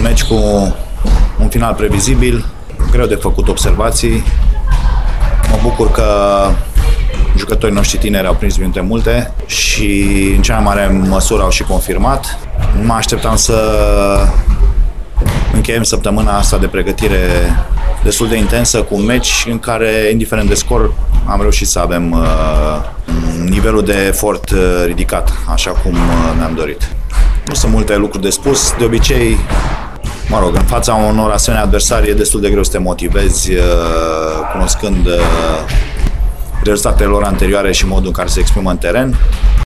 meci cu un final previzibil, greu de făcut observații. Mă bucur că jucătorii noștri tineri au prins minute multe și în cea mai mare măsură au și confirmat. Mă așteptam să încheiem săptămâna asta de pregătire destul de intensă, cu un meci în care, indiferent de scor, am reușit să avem nivelul de efort ridicat, așa cum ne-am dorit. Nu sunt multe lucruri de spus, de obicei, în fața unor asemenea adversari e destul de greu să te motivezi, cunoscând rezultatele lor anterioare și modul în care se exprimă în teren.